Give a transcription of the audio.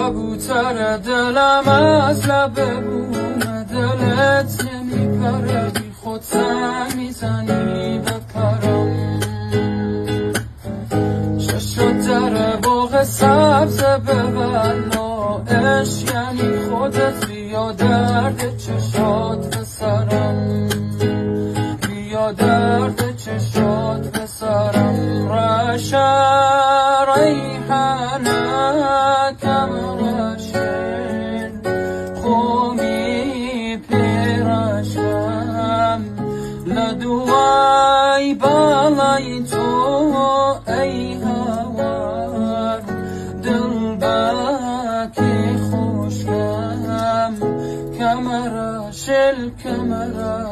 کبوتر دلم از لب بوم دلت نمیپره، بی خود سنگ میزنی به پرم. چشات در باغ سبز ببلا، عشق یعنی خودت، بیا درد چشات به سرم، بیا درد چشات به سرم. رشا ریحانه کم رشن قومی پیرشم، لدوای بالای تو ای هوار، دلبکی خوشگم، کمرش الکمره